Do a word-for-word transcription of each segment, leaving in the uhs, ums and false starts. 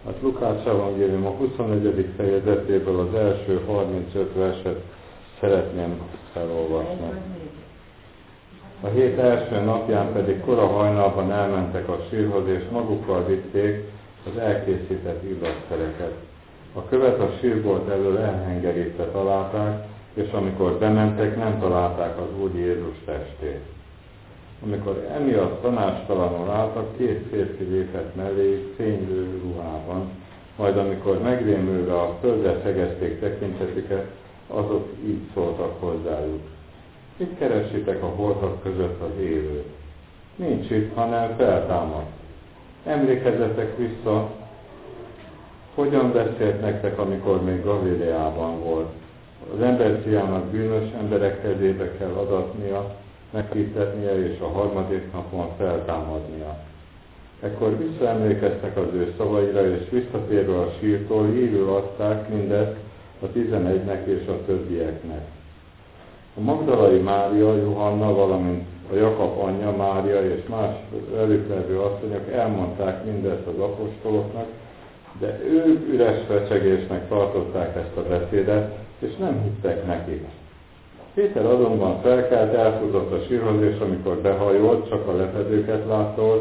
Hát Lukács evangélium a huszonegyedik fejezetéből az első harmincöt verset szeretném felolvasni. A hét első napján pedig kora hajnalban elmentek a sírhoz, és magukkal vitték az elkészített illatszereket. A követ a sírbolt elől elhengerítve találták, és amikor bementek, nem találták az Úr Jézus testét. Amikor emiatt tanácstalanul álltak, két férfi lépett mellé fénylő ruhában, majd amikor megrémülve a földre szegezték tekintetüket, azok így szóltak hozzájuk. Mit keresitek a holtak között az élőt? Nincs itt, hanem feltámadt. Emlékezzetek vissza, hogyan beszélt nektek, amikor még Galileában volt. Az emberfiának bűnös emberek kezébe kell adatnia, meghitetnie és a harmadik napon feltámadnia. Ekkor visszaemlékeztek az ő szavaira, és visszatérve a sírtól hírül adták mindezt a tizenegynek és a többieknek. A magdalai Mária, Johanna, valamint a Jakab anyja Mária és más velük levő asszonyok elmondták mindezt az apostoloknak, de ők üres fecsegésnek tartották ezt a beszédet, és nem hittek nekik. Péter azonban felkelt, elfutott a sírhoz, és amikor behajolt, csak a lepedőket látta,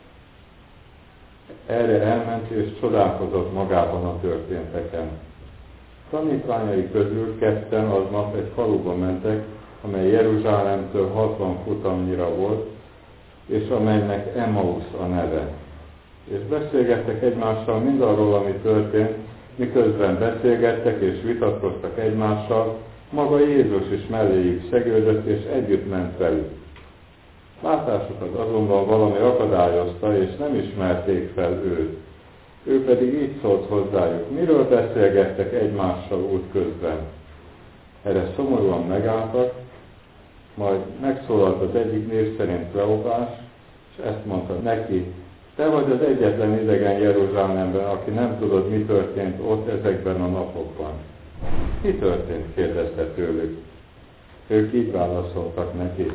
erre elment, és csodálkozott magában a történteken. Tanítványai közül ketten aznap egy faluba mentek, amely Jeruzsálemtől hatvan futamnyira volt, és amelynek Emmaus a neve. És beszélgettek egymással mindarról, ami történt, miközben beszélgettek és vitatkoztak egymással, maga Jézus is melléjük szegődött, és együtt ment velük. Látásukat azonban valami akadályozta, és nem ismerték fel őt. Ő pedig így szólt hozzájuk, miről beszélgettek egymással útközben. Erre szomorúan megálltak, majd megszólalt az egyik név szerint Kleopás, és ezt mondta neki, te vagy az egyetlen idegen Jeruzsálemben, aki nem tudod, mi történt ott ezekben a napokban. Mi történt? Kérdezte tőlük. Ők így válaszoltak neki.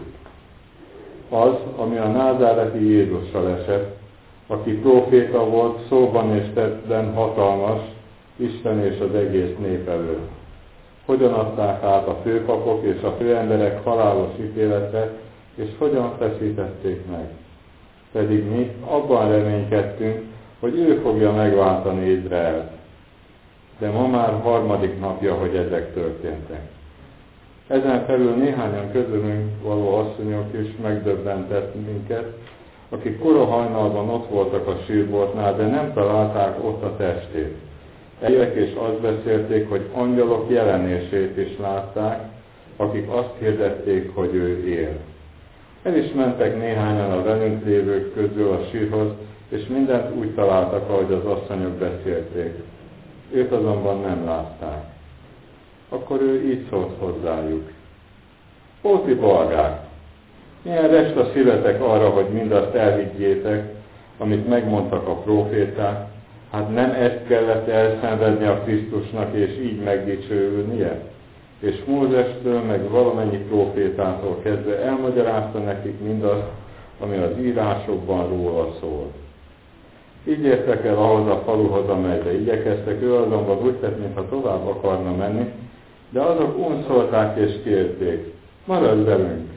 Az, ami a názáreti Jézussal esett, aki próféta volt, szóban és tettben hatalmas, Isten és az egész nép előtt. Hogyan adták át a főpapok és a főemberek halálos ítéletre, és hogyan feszítették meg. Pedig mi abban reménykedtünk, hogy ő fogja megváltani Izraelt. De ma már harmadik napja, hogy ezek történtek. Ezen felül néhányan közülünk való asszonyok is megdöbbentett minket, akik kora hajnalban ott voltak a sírboltnál, de nem találták ott a testét. Egyek és azt beszélték, hogy angyalok jelenését is látták, akik azt hirdették, hogy ő él. El is mentek néhányan a velünk lévők közül a sírhoz, és mindent úgy találtak, ahogy az asszonyok beszélték. Őt azonban nem látták. Akkor ő így szólt hozzájuk. Ó, ti balgák! Milyen resta szívetek arra, hogy mindazt elhiggyétek, amit megmondtak a próféták, hát nem ezt kellett elszenvedni a Krisztusnak, és így megdicsőülnie? És Mózestől, meg valamennyi prófétától kezdve elmagyarázta nekik mindazt, ami az írásokban róla szól. Így értek el ahhoz a faluhoz, amelybe igyekeztek, ő azonban úgy tett, mintha tovább akarna menni, de azok unszolták és kérték, maradj velünk,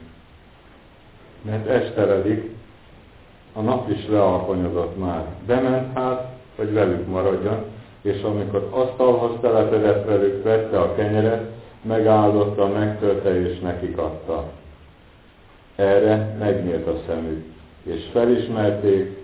mert esteledik, a nap is lealkonyodott már. Bement hát, hogy velük maradjon, és amikor asztalhoz telepedett velük, vette a kenyeret, megáldotta, megtörte és nekik adta. Erre megnyílt a szemük, és felismerték,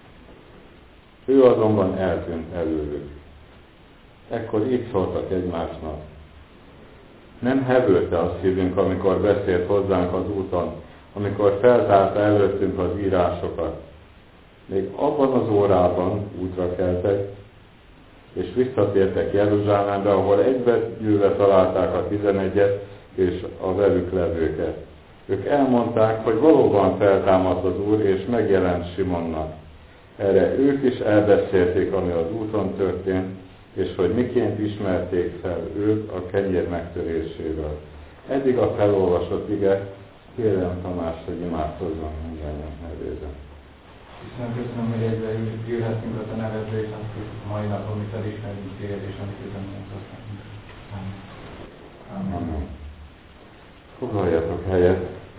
ő azonban eltűnt előlük. Ekkor így szóltak egymásnak. Nem hevülte a szívünk, amikor beszélt hozzánk az úton, amikor feltárta előttünk az írásokat. Még abban az órában útra keltek, és visszatértek Jeruzsálembe, ahol egybegyűlve találták a tizenegyet és a velük levőket. Ők elmondták, hogy valóban feltámadt az Úr, és megjelent Simonnak. Erre ők is elbeszélték, ami az úton történt, és hogy miként ismerték fel őt a kenyér megtöréséről. Eddig a felolvasott ige, kérem Tamás, hogy imádkozzon mindannyian nevében. Köszönöm, köszönöm, hogy egyre gyűlhetünk a te nevedre, és azt, hogy mai napon mi felismerjük téged, és amit üzenünk aztán. Amen. Amen. Foglaljatok helyet.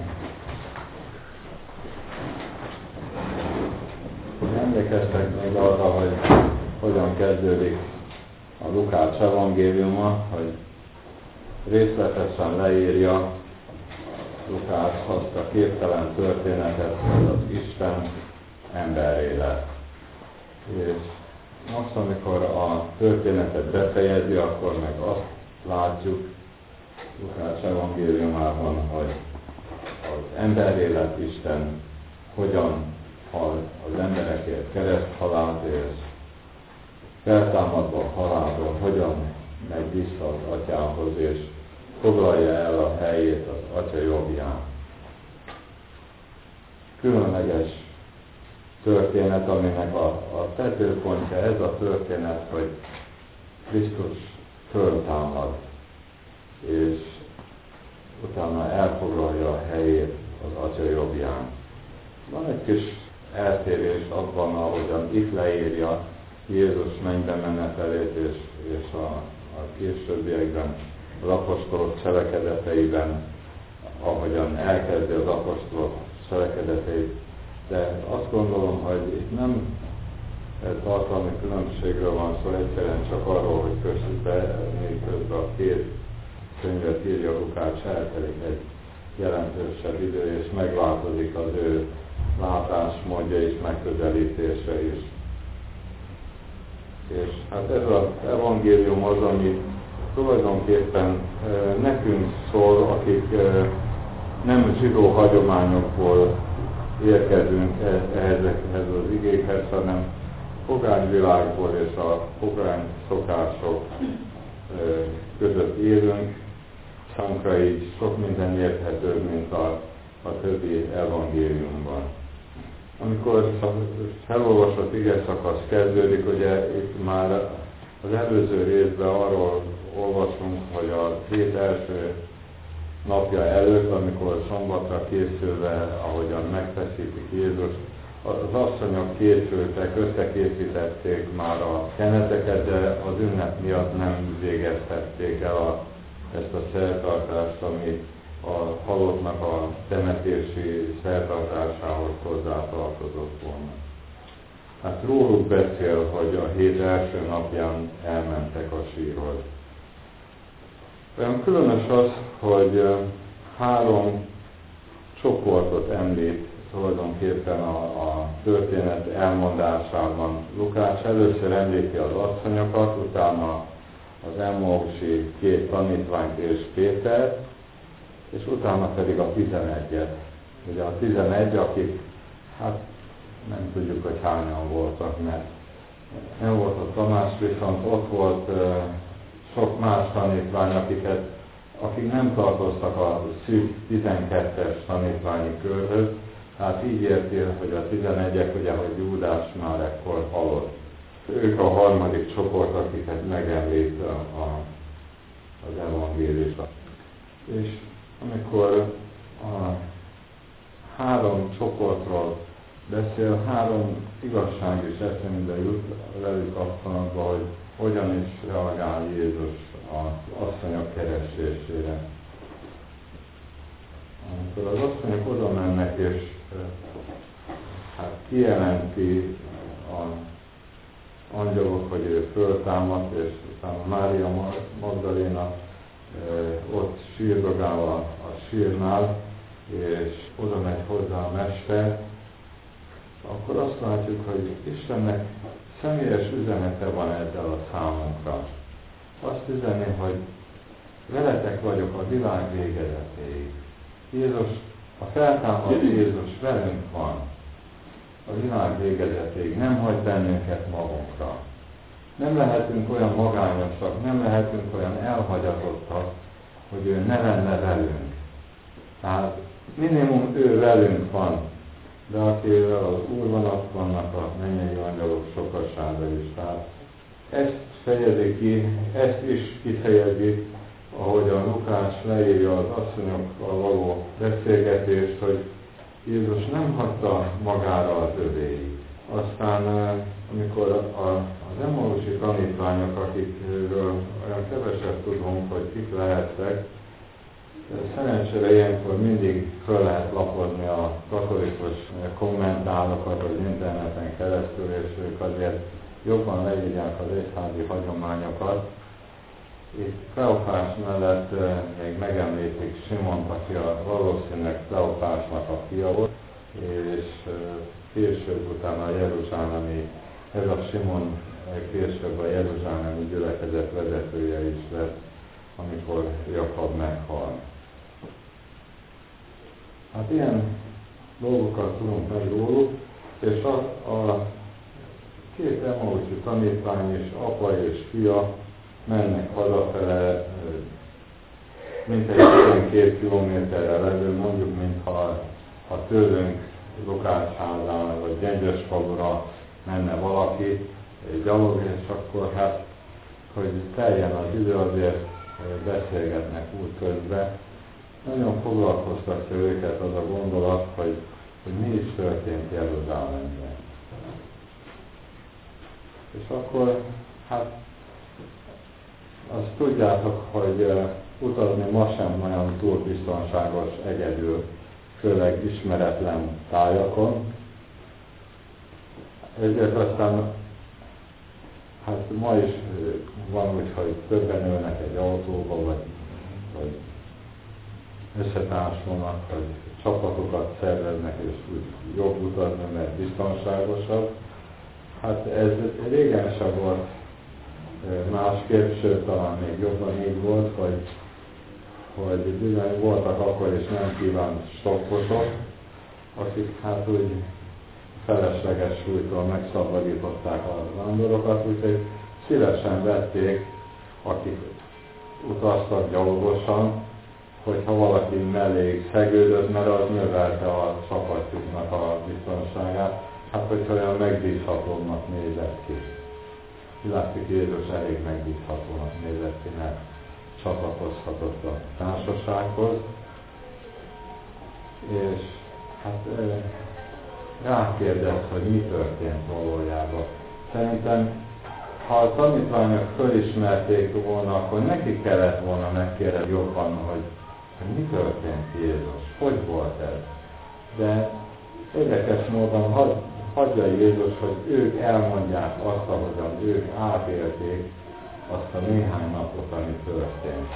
Emlékeztek még arra, hogy hogyan kezdődik a Lukács evangéliuma, hogy részletesen leírja Lukács azt a képtelen történetet, hogy az Isten emberré lett. És most, amikor a történetet befejezi, akkor meg azt látjuk Lukács evangéliumában, hogy az emberré lett Isten hogyan hal az emberekért kereszthalált, és feltámadva a halálból hogyan megy vissza az atyához, és foglalja el a helyét az atya jobbján. Különleges történet, aminek a, a tetőpontja ez a történet, hogy Krisztus föltámad, és utána elfoglalja a helyét az atya jobbján. Van egy kis eltérés abban, ahogyan itt leírja Jézus mennybe menetelét, és, és a, a későbbiekben az apostolok cselekedeteiben, ahogyan elkezdi az apostolok cselekedeteit. De azt gondolom, hogy itt nem tartalmi különbségről van szó, egyszerűen csak arról, hogy közben, miközben a két könyvet írja Lukács, eltelik egy jelentősebb idő, és megváltozik az ő látásmódja és megközelítése is. És hát ez az evangélium az, ami tulajdonképpen nekünk szól, akik nem zsidó hagyományokból érkezünk ezekhez az igékhez, hanem pogányvilágból és a pogány szokások között élünk. Számunkra így sok minden érthetőbb, mint a, a többi evangéliumban. Amikor felolvasott ige szakasz kezdődik, ugye itt már az előző részben arról olvasunk, hogy a hét első napja előtt, amikor szombatra készülve, ahogyan megfeszítik Jézus, az asszonyok készültek, összekészítették már a keneteket, de az ünnep miatt nem végeztették el a, ezt a szertartást, ami a halottnak a temetési szertartásához hozzátartozott volna. Hát róluk beszél, hogy a hét első napján elmentek a sírhoz. Olyan különös az, hogy három csoportot említ tulajdonképpen a, a történet elmondásában. Lukács először említi az asszonyokat, utána az Emmausi két tanítványt és Pétert, és utána pedig a tizenegyet. Ugye a tizenegy, akik, hát nem tudjuk, hogy hányan voltak, mert nem volt a Tamás, viszont ott volt uh, sok más tanítvány, akiket, akik nem tartoztak a szűk tizenkettes tanítványi körhöz, hát így értél, hogy a tizenegyek, ugye, hogy Júdás már ekkor halott. Ők a harmadik csoport, akiket megemlít a, a, az evangéliumban. És amikor a három csoportról beszél, három igazság is eszembe jut velük kapcsolatban, hogy hogyan is reagál Jézus az asszonyok keresésére. Amikor az asszonyok oda mennek, és hát kijelenti az angyalok, hogy ő föltámadt, és utána Mária Magdaléna ott sírdogál a, a sírnál, és oda megy hozzá a mester, akkor azt látjuk, hogy Istennek személyes üzenete van ezzel a számunkra. Azt üzeni, hogy veletek vagyok a világ végezetéig. Jézus, a feltámadt Jézus velünk van a világ végezetéig, nem hagy bennünket magunkra. Nem lehetünk olyan magányosak, nem lehetünk olyan elhagyatottak, hogy ő ne lenne velünk. Tehát minimum ő velünk van, de akivel az Úr van, ott vannak a mennyei angyalok sokasága is. Tehát ezt fejezi ki, ezt is kifejezi, ahogy a Lukács leírja az asszonyokkal való beszélgetést, hogy Jézus nem hagyta magára az övéit. Aztán, amikor a, az Emmausi tanítványok, akikről olyan keveset tudunk, hogy kik lehettek, szerencsére ilyenkor mindig föl lehet lapozni a katolikus kommentálókat az interneten keresztül, és ők azért jobban leírják az egyházi hagyományokat. Itt Kleopás mellett még megemlítik Simont, aki a valószínűleg Kleopásnak a fia volt, és később utána a jeruzsálemi, ez a Simon később a jeruzsálemi gyülekezet vezetője is lett, amikor Jakab meghal. Hát ilyen dolgokat tudunk meg róluk, és a, a két Emmausi tanítvány is, apa és fia mennek hazafele, mintegy tizenkét kilométerre levő, mondjuk, mintha ha tőlünk Lukács-házán vagy Gyöngyösfalura menne valaki gyalog, és akkor hát, hogy teljen az idő, azért beszélgetnek útközben. Nagyon foglalkoztatja őket az a gondolat, hogy, hogy mi is történt Jeruzsálemben. És akkor, hát, azt tudjátok, hogy uh, utazni ma sem olyan túl biztonságos egyedül, főleg ismeretlen tájakon. Ezért aztán, hát ma is van úgy, hogy többen ülnek egy autóba, vagy, vagy összetársulnak, vagy csapatokat szerveznek, és úgy jobb utazni, mert biztonságosabb. Hát ez régen sem volt másképp, sőt, talán még jobban így volt, hogy, hogy bizony voltak akkor is nem kívánt stokkosok, akik hát úgy felesleges súlytól megszabadították a vándorokat, úgyhogy szívesen vették, akik utaztak gyalogosan, hogyha valaki mellé szegődött, mert az növelte a csapatjuknak a biztonságát, hát hogyha olyan megbízhatóbbnak nézett ki. Látszik, Jézus elég megbízhatónak nézett ki, mert csatlakozhatott a társasághoz. És hát rákérdez, hogy mi történt valójában. Szerintem, ha a tanítványok fölismerték volna, akkor neki kellett volna megkérdezni jobban, hogy, hogy mi történt Jézus, hogy volt ez. De érdekes módon hagy, hagyja Jézus, hogy ők elmondják azt, ahogyan ők átélték azt a néhány napot, ami történt.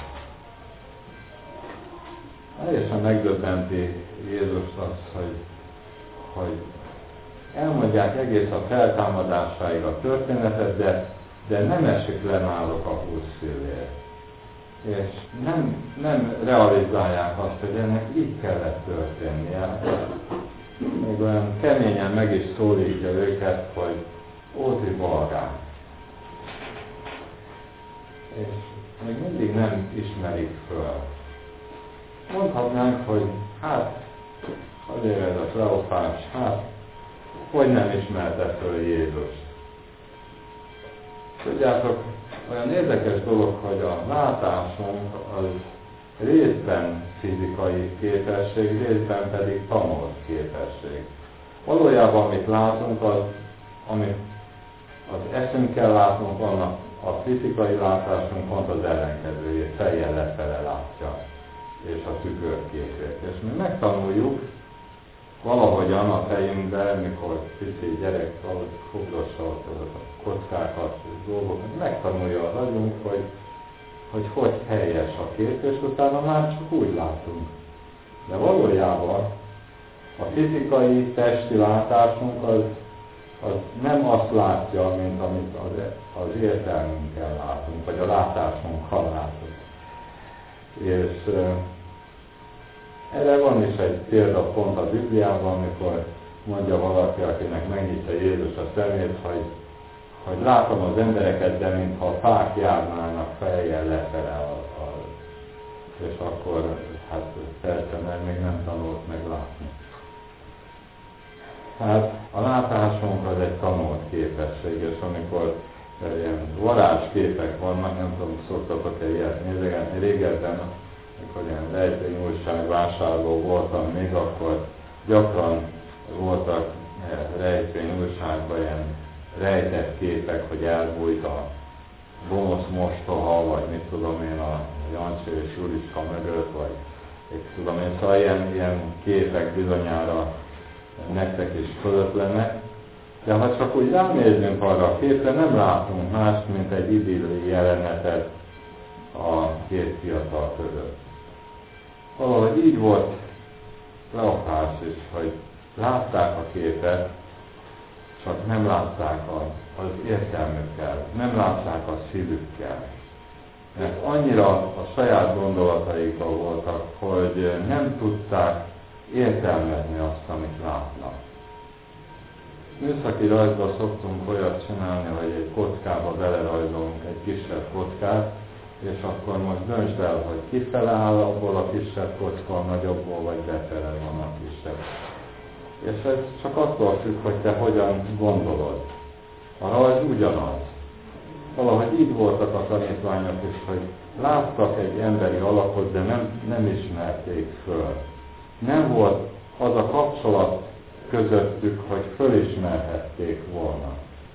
Teljesen megdöbbenti Jézus azt, hogy, hogy elmondják egész a feltámadásáig a történetet, de, de nem esik le náluk a húszfillér. És nem, nem realizálják azt, hogy ennek így kellett történnie. Még olyan keményen meg is szólítja őket, hogy óti balgák. És még mindig nem ismerik föl. Mondhatnánk, hogy hát, azért ez a Kleopás, hát, hogy nem ismerte föl Jézust. Tudjátok, olyan érdekes dolog, hogy a látásunk az részben fizikai képesség, részben pedig tanult képesség. Valójában, amit látunk, az, amit az eszünkkel látunk, annak a fizikai látásunk pont az ellenkezőjét, fejjel lefele látja, és a tükörképét. És mi megtanuljuk valahogyan a fejünkben, mikor pici gyerek fogdossa a kockákat és dolgokat, megtanulja az agyunk, hogy hogy hogy helyes a kép, és utána már csak úgy látunk. De valójában a fizikai, testi látásunk az, az nem azt látja, mint amit az, az értelmünkkel látunk, vagy a látásunkkal látunk. És uh, erre van is egy példa pont a Bibliában, amikor mondja valaki, akinek megnyitja Jézus a szemét, hogy hogy látom az embereket, de mintha a fák járnának fejjel lefele, a, a, és akkor, hát persze, mert még nem tanult meg látni. Hát a látásunk az egy tanult képesség, és amikor ilyen varázsképek vannak, nem tudom, szoktatok-e ilyet nézegetni, régebben, amikor ilyen rejtényújságvásárló voltam még, akkor gyakran voltak rejtvény újságban ilyen rejtett képek, hogy elbújt a gonosz mostoha, vagy mit tudom én, a Jancsi és Juliska mögött, vagy mit tudom én, szóval ilyen, ilyen képek bizonyára nektek is fölötlenek. De ha csak úgy ránézzünk arra a képre, nem látunk mást, mint egy idilli jelenetet a két fiatal között. Valahogy így volt Kleopász is, hogy látták a képet, csak nem látták a, az értelmükkel, nem látták a szívükkel. Mert annyira a saját gondolataikban voltak, hogy nem tudták értelmezni azt, amit látnak. Műszaki rajzban szoktunk olyat csinálni, hogy egy kockába belerajzolunk egy kisebb kockát, és akkor most döntsd el, hogy kifele áll abból a kisebb kocka, a nagyobbból, vagy befele van a kisebb. És ez csak attól függ, hogy te hogyan gondolod. A rajz ugyanaz. Valahogy így voltak a tanítványok is, hogy láttak egy emberi alakot, de nem, nem ismerték föl. Nem volt az a kapcsolat közöttük, hogy fölismerhették volna.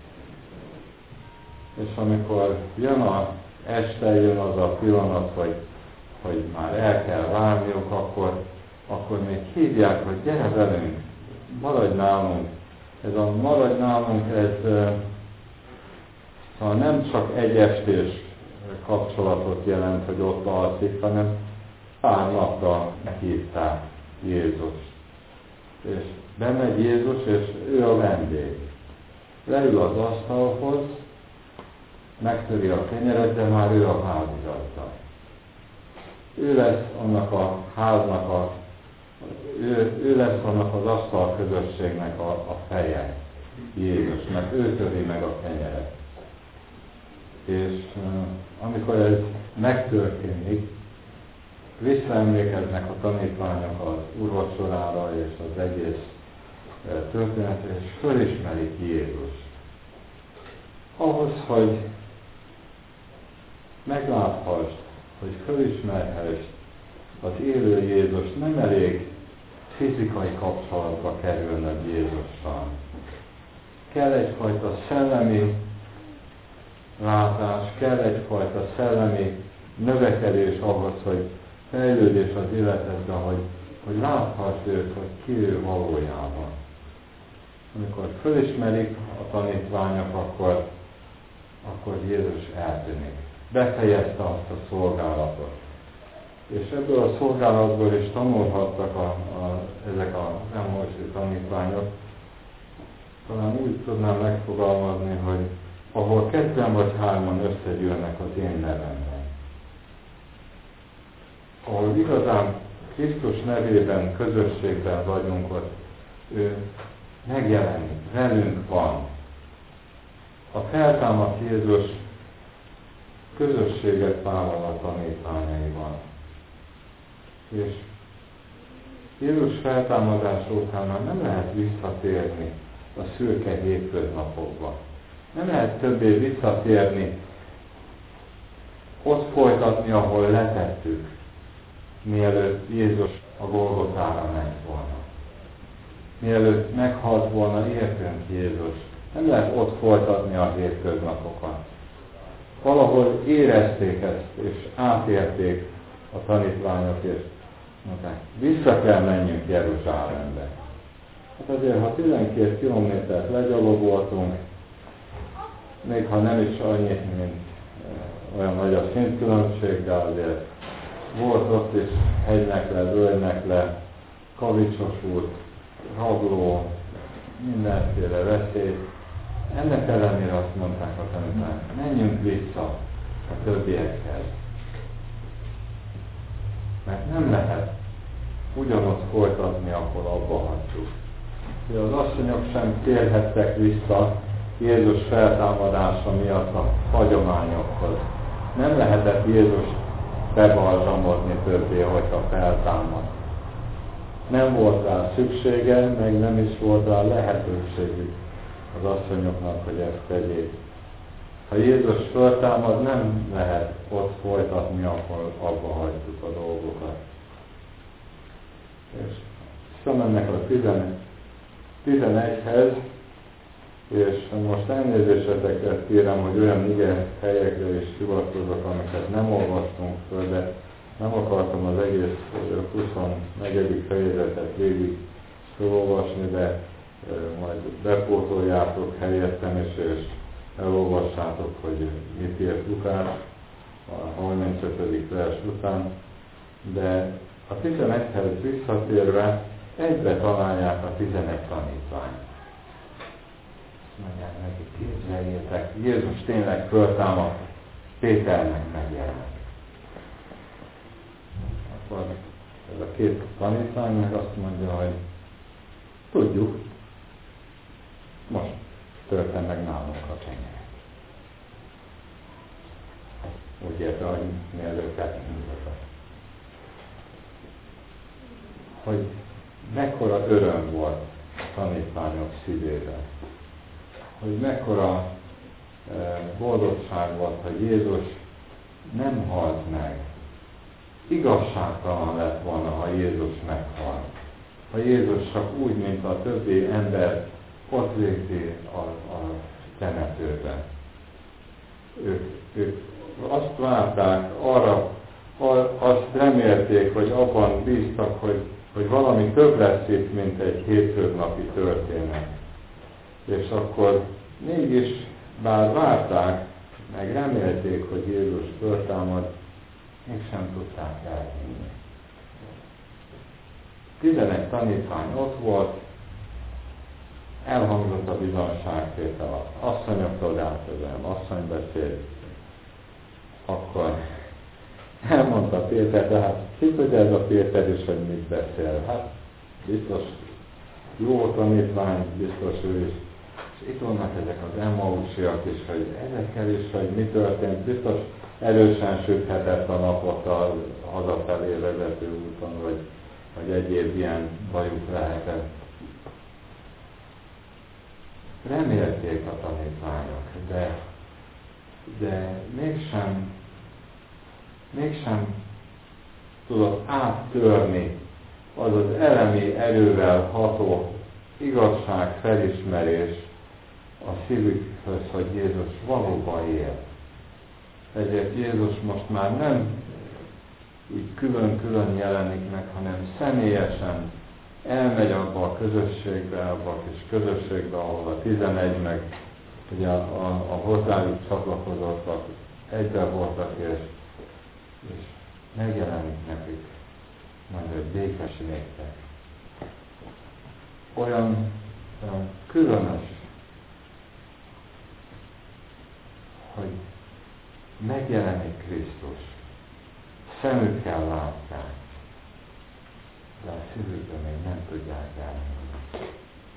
És amikor jön a este, jön az a pillanat, hogy, hogy már el kell várniuk, akkor, akkor még hívják, hogy gyere velünk, maradj nálunk. Ez a maradj nálunk, ez szóval nem csak egy estés kapcsolatot jelent, hogy ott alszik, hanem pár napra meghívták Jézust. És bemegy Jézus, és ő a vendég. Leül az asztalhoz, megtöri a kenyeret, de már ő a házigazda. Ő lesz annak a háznak, a, ő, ő lesz annak az asztal közösségnek a, a feje, Jézus, mert ő töri meg a kenyeret. És uh, amikor ez megtörténik, visszaemlékeznek a tanítványok az úrvacsorára és az egész uh, történetre, és fölismerik Jézus. Ahhoz, hogy megláthassd, hogy fölismerhessd az élő Jézus, nem elég fizikai kapcsolatba kerülnöd Jézussal. Kell egyfajta szellemi látás, kell egyfajta szellemi növekedés ahhoz, hogy fejlődés az életedben, hogy, hogy láthass őt, hogy ki ő valójában. Amikor fölismerik a tanítványok, akkor, akkor Jézus eltűnik. Befejezte azt a szolgálatot. És ebből a szolgálatból is tanulhattak a, a, ezek az emlősű tanítványok. Talán úgy tudnám megfogalmazni, hogy ahol ketten vagy hárman összegyűlnek az én nevemben. Ahol igazán Krisztus nevében, közösségben vagyunk, ott ő megjelenik, velünk van. A feltámadt Jézus közösséget vállal a tanítványaival. És Jézus feltámadása után már nem lehet visszatérni a szürke hétköznapokba. Nem lehet többé visszatérni, ott folytatni, ahol letettük, mielőtt Jézus a Golgotára ment volna. Mielőtt meghalt volna, értünk Jézus. Nem lehet ott folytatni a hétköznapokat. Valahol érezték ezt, és átérték a tanítványok, és mondták, vissza kell menjünk Jeruzsálembe. Hát azért, ha tizenkét kilométert legyalogoltunk, még ha nem is annyit, mint olyan nagy a szintkülönbség, de azért volt ott is hegynek le, völgynek le, kavicsos út, rabló, mindenféle veszély. Ennek ellenére azt mondták a tanítványok, menjünk vissza a többiekhez. Mert nem lehet ugyanott folytatni, ahol abba hagyjuk. Az asszonyok sem térhettek vissza Jézus feltámadása miatt a hagyományokhoz. Nem lehetett Jézus bebalzsamozni többé, hogyha feltámad. Nem volt rá szüksége, meg nem is volt rá lehetőségük az asszonyoknak, hogy ezt tegyék. Ha Jézus feltámad, nem lehet ott folytatni, ahol abba hagytuk a dolgokat. És Visszamennek a tizenegyhez, és most elnézésetekre kérem, hogy olyan ige helyekre is hivatkozok, amiket nem olvastunk föl, de nem akartam az egész huszonnegyedik fejezetet végig felolvasni, de majd bepótoljátok helyettem is, és elolvassátok, hogy mit írt Lukás a harmincötödik vers után. De a tizenegyhez visszatérve egyre találják a tizenegy tanítványt. Mondják neki, képzeljétek, Jézus tényleg föltámadt, Péternek megjelent. Akkor ez a két tanítvány meg azt mondja, hogy tudjuk, most törtem meg nálunk a kenyeret. Úgy érte, hogy mielőtt elindultak. Hogy mekkora öröm volt a tanítványok szívében. Hogy mekkora e, boldogság volt, hogy Jézus nem halt meg. Igazságtalan lett volna, ha Jézus meghalt. Ha Jézus csak úgy, mint a többi ember ott végzi a, a temetőben. Ők, ők azt várták, arra, azt remélték, hogy abban bíztak, hogy, hogy valami több lesz itt, mint egy hétköznapi történet. És akkor mégis, bár várták, meg remélték, hogy Jézus föltámad, mégsem tudták elhinni. Tizenegy tanítvány ott volt, elhangzott a bizonságtétel, asszonyok odátözem, asszony beszélt. Akkor elmondta Péter, de hát ki tudja ez a Péter is, hogy mit beszél. Hát biztos jó tanítvány, biztos ő is. És itt vannak ezek az Emmausiak is, hogy ezekkel is, hogy mi történt, biztos erősen süthetett a napot a hazafelé vezető úton, vagy, vagy egyéb ilyen bajuk lehetett. Remélték a tanítványok, de, de mégsem, mégsem tudott áttörni az az elemi erővel ható igazság felismerés a szívükhöz, hogy Jézus valóban él. Ezért Jézus most már nem így külön-külön jelenik meg, hanem személyesen elmegy abba a közösségbe, abba a kis közösségbe, ahol a tizenegy meg ugye a, a, a hozzájuk csatlakozottak egyben voltak, és, és megjelenik nekik, mondja, hogy békes néktek. Olyan, olyan különös, hogy megjelenik Krisztus, szemükkel látják, de a szívükben még nem tudják elmondani.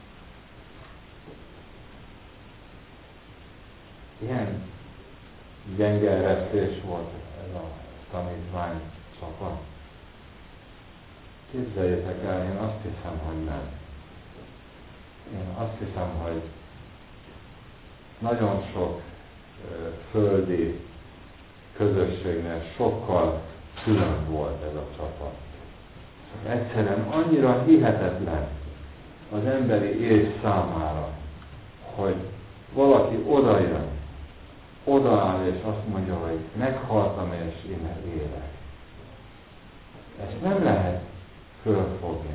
Ilyen gyenge eresztés volt ez a tanítvány csapat. Képzeljétek el, én azt hiszem, hogy nem. Én azt hiszem, hogy nagyon sok uh, földi közösségnél sokkal külön volt ez a csapat. Egyszerűen annyira hihetetlen az emberi ész számára, hogy valaki odajön, odaáll és azt mondja, hogy meghaltam és én élek. Ezt nem lehet fölfogni.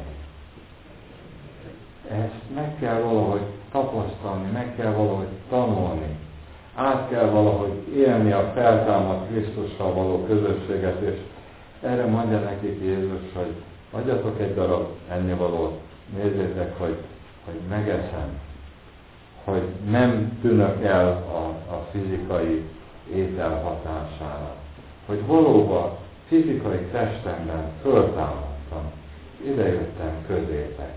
Ezt meg kell valahogy tapasztalni, meg kell valahogy tanulni. Át kell valahogy élni a feltámadt Krisztussal való közösséget, és erre mondja nekik Jézus, hogy adjatok egy darab ennivalót, nézzétek, hogy, hogy megeszem, hogy nem tűnök el a, a fizikai étel hatására, hogy valóban fizikai testemben föltámadtam, idejöttem közétek.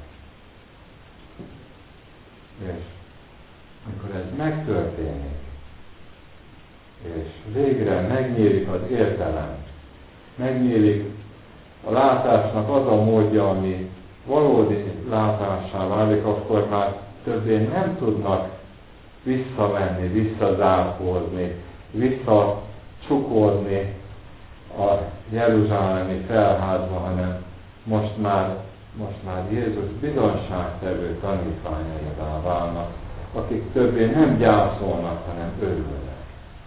És amikor ez megtörténik, és végre megnyílik az értelem, megnyílik a látásnak az a módja, ami valódi látássá válik, akkor már többé nem tudnak visszamenni, visszazárkózni, visszacsukodni a jeruzsálemi felházba, hanem most már most már Jézus bizonságtevő tanítványaivá válnak, akik többé nem gyászolnak, hanem örülnek.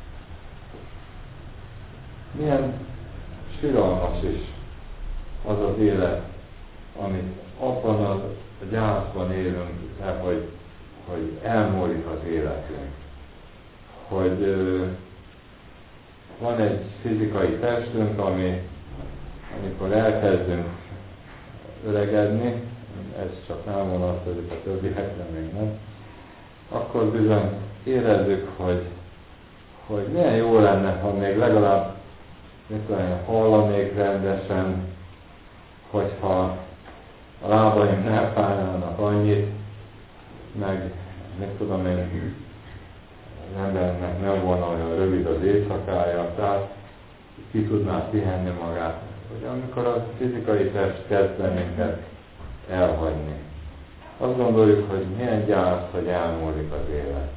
Milyen siralmas is az az élet, amit abban a gyászban élünk, hogy, hogy elmúlik az életünk. Hogy ö, van egy fizikai testünk, ami, amikor elkezdünk öregedni, ez csak nem vonatkozik, a többiekre még nem, akkor bizony érezzük, hogy, hogy milyen jó lenne, ha még legalább mit tudom, hallanék rendesen, hogyha a lábaim ne fájnának annyit, meg mit tudom én, az embernek nem volna olyan rövid az éjszakája, tehát ki tudná pihenni magát. Hogy amikor a fizikai test kezd bennünket elhagyni. Azt gondoljuk, hogy milyen gyász, hogy elmúlik az élet.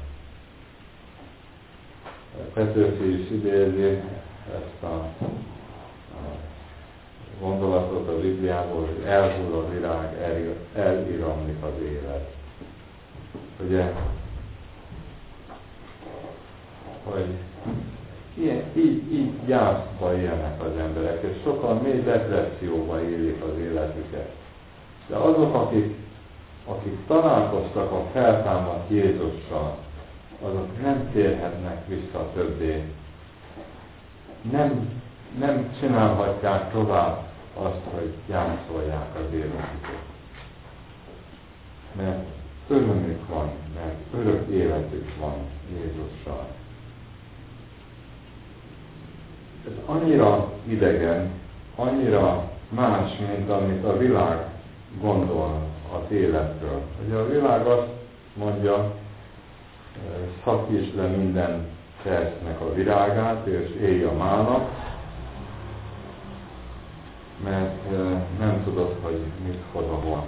Petőfi is idézi ezt a, a gondolatot a Bibliából, hogy elhull a virág, el, eliramlik az élet. Ugye, hogy ilyen, így, így gyászba élnek az emberek, és sokan mély depresszióba élik az életüket. De azok, akik, akik találkoztak a feltámadt Jézussal, azok nem térhetnek vissza többé. Nem, nem csinálhatják tovább azt, hogy gyászolják az életüket. Mert örömük van, mert örök életük van Jézussal. Ez annyira idegen, annyira más, mint amit a világ gondol az életről. Ugye a világ azt mondja, szakítsd le minden kertnek a virágát, és élj a mának, mert nem tudod, hogy mit hoz a hol.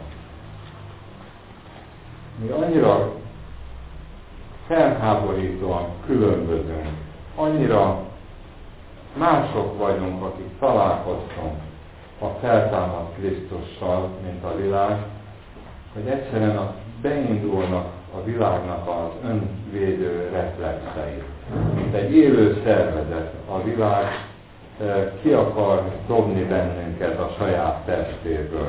Mi annyira felháborítóan különbözünk, annyira mások vagyunk, akik találkoztunk a feltámadt Krisztussal, mint a világ, hogy egyszerűen a, beindulnak a világnak az önvédő reflexei. Mint egy élő szervezet, a világ e, ki akar dobni bennünket a saját testéből.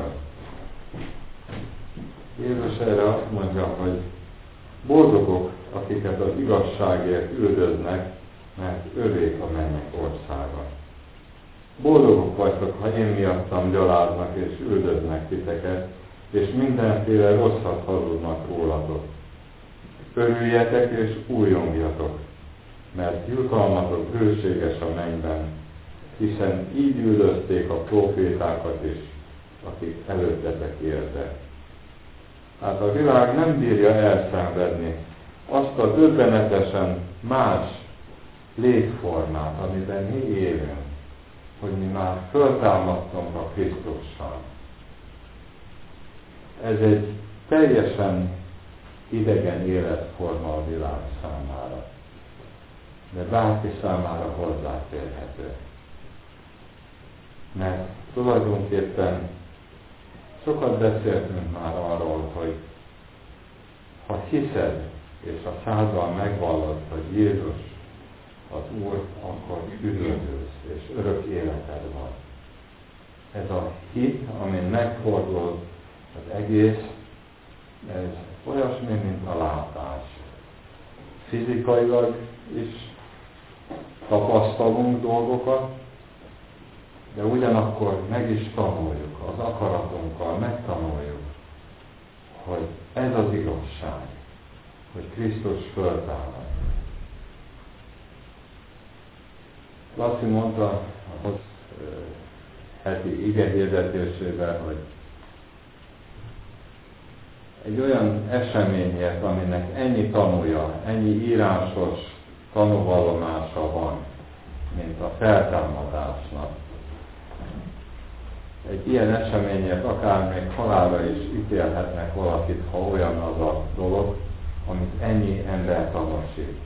Jézus erre azt mondja, hogy boldogok, akiket az igazságért üldöznek, mert övék a mennyek országa. Boldogok vagytok, ha én miattam gyaláznak és üldöznek titeket, és mindenféle rosszat hazudnak rólatok. Örüljetek és újongjatok, mert jutalmatok bőséges a mennyben, hiszen így üldözték a prófétákat is, akik előttetek éltek. Hát a világ nem bírja elszenvedni azt a döbbenetesen más létformát, amiben mi élünk, hogy mi már föltámadtunk a Krisztussal. Ez egy teljesen idegen életforma a világ számára, de bárki számára hozzáférhető. Mert tulajdonképpen sokat beszéltünk már arról, hogy ha hiszed és a száddal megvallod, hogy Jézus az Úr, akkor üdvözülsz, és örök életed van. Ez a hit, amin megfordul az egész, ez olyasmi, mint a látás. Fizikailag is tapasztalunk dolgokat, de ugyanakkor meg is tanuljuk, az akaratunkkal megtanuljuk, hogy ez az igazság, hogy Krisztus föltámad. Laci mondta a heti ige hirdetésében, hogy egy olyan eseményért, aminek ennyi tanúja, ennyi írásos tanúvallomása van, mint a feltámadásnak. Egy ilyen eseményért akár még halálra is ítélhetnek valakit, ha olyan az a dolog, amit ennyi ember tanúsít.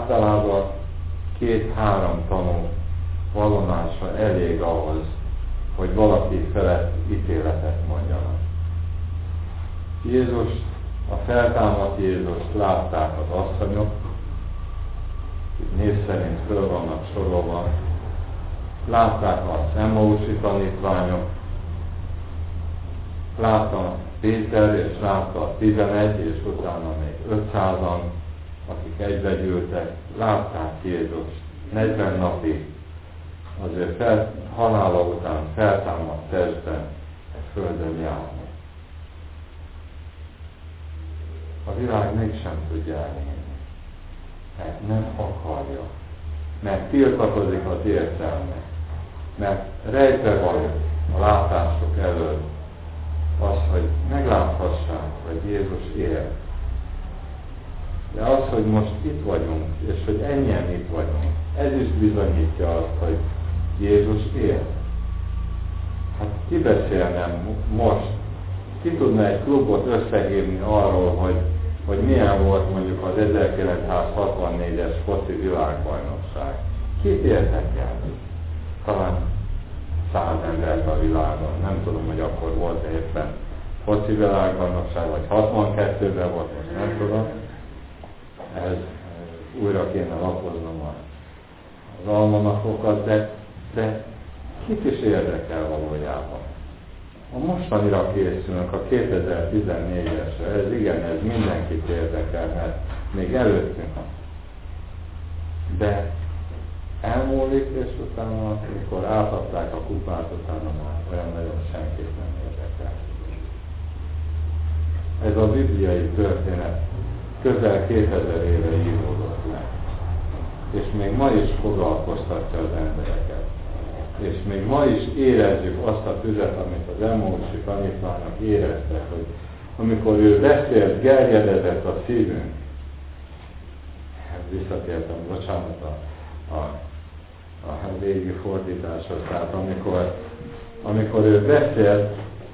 Általában két-három tanú vallomása elég ahhoz, hogy valaki felett ítéletet mondjanak. Jézus, a feltámadt Jézust látták az asszonyok, név szerint föl vannak sorolva, látták az Emmausi tanítványok, látta Péter, és látta a tizenegy, és utána még ötszázan, akik egybegyűltek, látták Jézus negyven napig, az ő fel, halála után feltámadt testben egy földön járni. A világ mégsem tudja elhinni, mert nem akarja, mert tiltakozik az értelme, mert rejtve van a látások előtt az, hogy megláthassák, hogy Jézus él. De az, hogy most itt vagyunk, és hogy ennyien itt vagyunk, ez is bizonyítja azt, hogy Jézus él. Hát ki beszélne most? Ki tudna egy klubot összehívni arról, hogy, hogy milyen volt mondjuk az ezerkilencszázhatvannégyes foci világbajnokság? Kit érdekel? Talán száz embert a világon. Nem tudom, hogy akkor volt éppen foci világbajnokság, vagy hatvankettőben volt, most nem tudom. Ez újra kéne lapoznom az almanakokat, de, de kit is érdekel valójában? A mostanira készülünk, a kétezer-tizennégyesre, ez igen, ez mindenkit érdekel, mert még előttünk. De elmúlik, és utána, amikor átadták a kupát, utána már olyan nagyon senkit nem érdekel. Ez a bibliai történet közel kétezer éve íródott le. És még ma is foglalkoztatja az embereket. És még ma is érezzük azt a tüzet, amit az Emmausi tanítványok éreztek, hogy amikor ő beszélt, gerjedezett a szívünk. Visszatértem, bocsánat, a, a, a régi fordításhoz. Tehát amikor, amikor ő beszélt,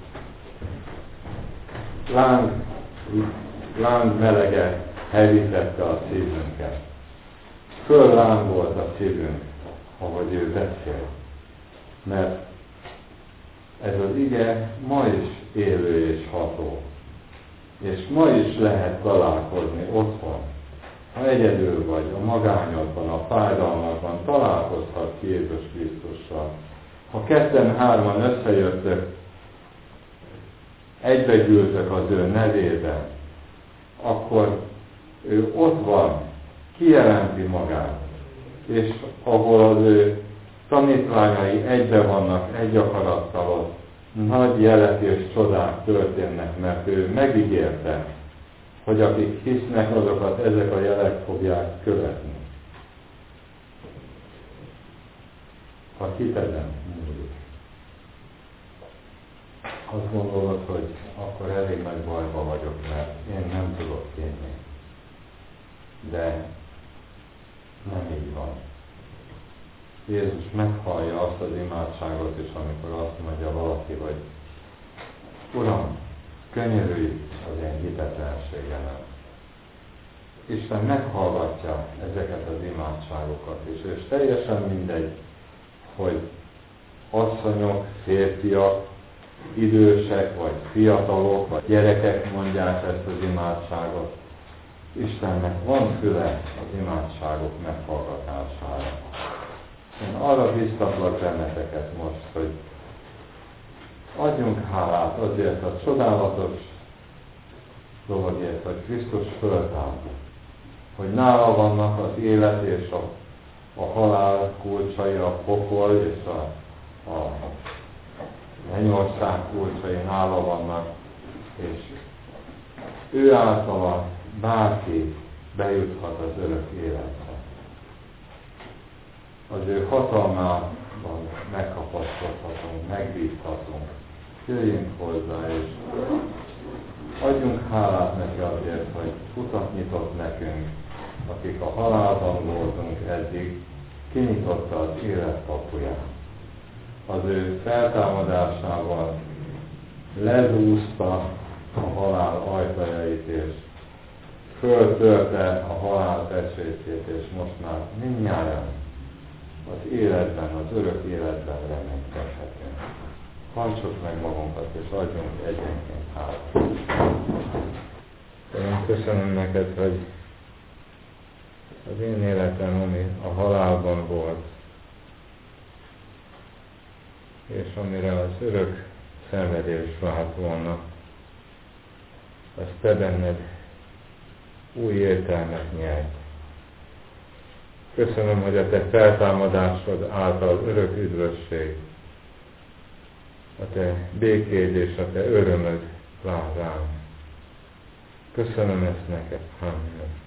láng, láng melege hevítette a szívünket. Föllángolt a szívünk, ahogy ő beszélt. Mert ez az ige ma is élő és ható. És ma is lehet találkozni otthon. Ha egyedül vagy, a magányodban, a fájdalmakban találkozhatsz Jézus Krisztussal. Ha ketten-hárman összejöttök, egybegyűltök az ő nevében, akkor ő ott van, kijelenti magát, és ahol az ő tanítványai egybe vannak, egy akarattal ott, nagy jelek és csodák történnek, mert ő megígérte, hogy akik hisznek, azokat ezek a jelek fogják követni. A hiteden múlik. Azt gondolod, hogy akkor elég nagy bajba vagyok, mert én nem tudok hinni. De nem így van. Jézus meghallja azt az imádságot is, amikor azt mondja valaki, hogy Uram, könyörülj az én hitetlenségemet. Isten meghallgatja ezeket az imádságokat is, és teljesen mindegy, hogy asszonyok, férfiak, idősek, vagy fiatalok, vagy gyerekek mondják ezt az imádságot. Istennek van füle az imádságok meghallgatására. Én arra biztatlak benneteket most, hogy adjunk hálát azért a csodálatos dologért, hogy Krisztus föltámad, hogy nála vannak az élet és a, a halál kulcsai, a pokol és a, a mennyország kulcsai nála vannak, és ő általa bárki bejuthat az örök életbe. Az ő hatalmában megkapaszkodhatunk, megbízhatunk. Jöjjünk hozzá, és adjunk hálát neki azért, hogy utat nyitott nekünk, akik a halálban voltunk eddig, kinyitotta az élet kapuját. Az ő feltámadásával lezúzta a halál ajtajait, és föltörte a halál pecsétjét, és most már mindnyájan az életben, az örök életben reménykedhetünk. Hajtsuk meg magunkat, és adjunk egyenként hálát. Én köszönöm neked, hogy az én életem, ami a halálban volt, és amire az örök szenvedés várt volna, azt te benned új értelmet nyert. Köszönöm, hogy a te feltámadásod által örök üdvösség, a te békéd és a te örömöd vár rám. Köszönöm ezt neked. Amen.